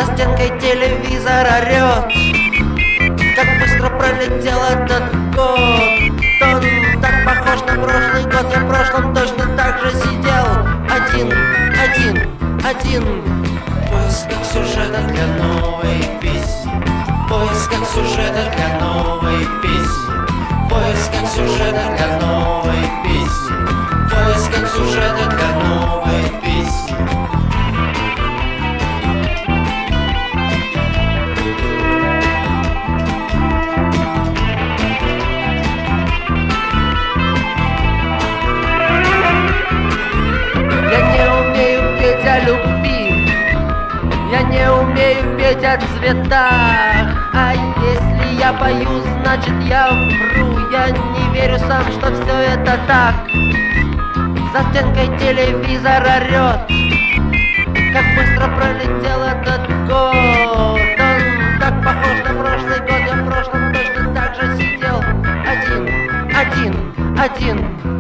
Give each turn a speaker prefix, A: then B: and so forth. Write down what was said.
A: За стенкой телевизор орёт. Как быстро пролетел этот год. Он так похож на прошлый год. Я в прошлом точно так же сидел. Один. В поисках сюжета для новой песни. В поисках сюжета для новой песни. В поисках сюжета для новой песни. В поисках сюжета для новой песни. О любви, я не умею петь о цветах. А если я пою, значит я вру. Я не верю сам, что все это так. За стенкой телевизор орёт. Как быстро пролетел этот год. Он так похож на прошлый год. Я в прошлом точно так же сидел. Один.